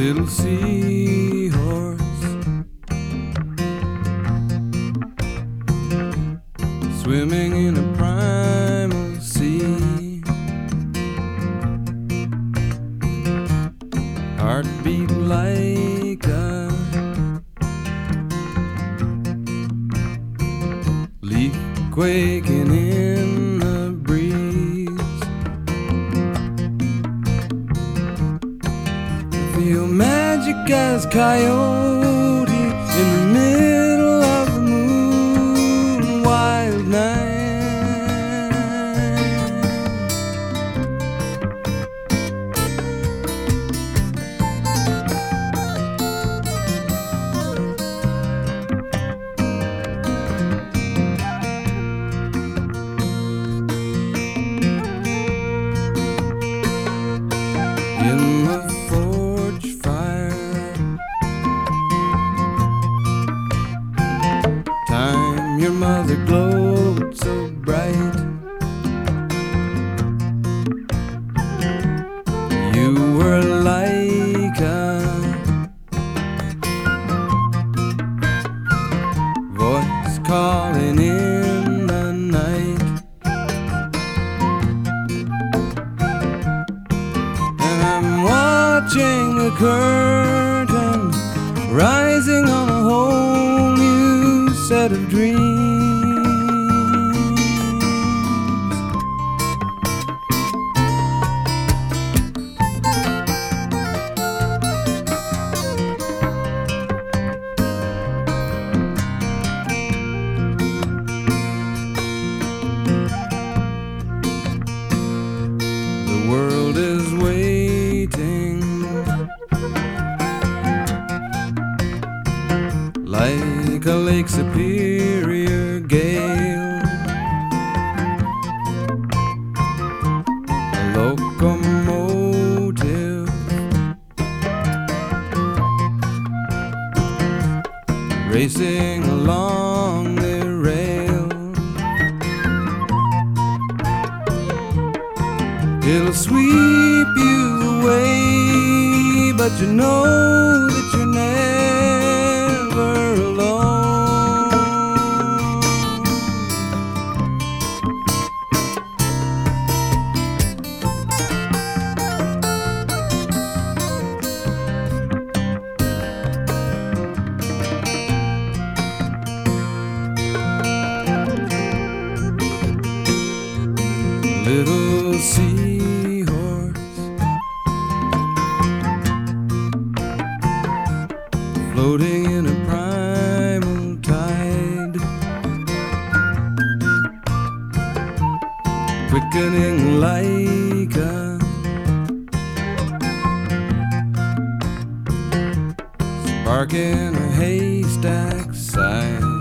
little seahorse swimming in a primal sea. Heartbeat like a leaf quaking in the breeze. I feel magic as coyote in the middle of the moon, wild night. In the forge fire, time your mother glowed so bright. You were like a voice calling in the night. Watching the curtain rising on a whole new set of dreams. The world is waiting like a Lake Superior gale, a locomotive racing along the rail. It'll sweep you away, but you know that you're never alone. Little seahorse floating in a primal tide, quickening like a spark in a haystack side.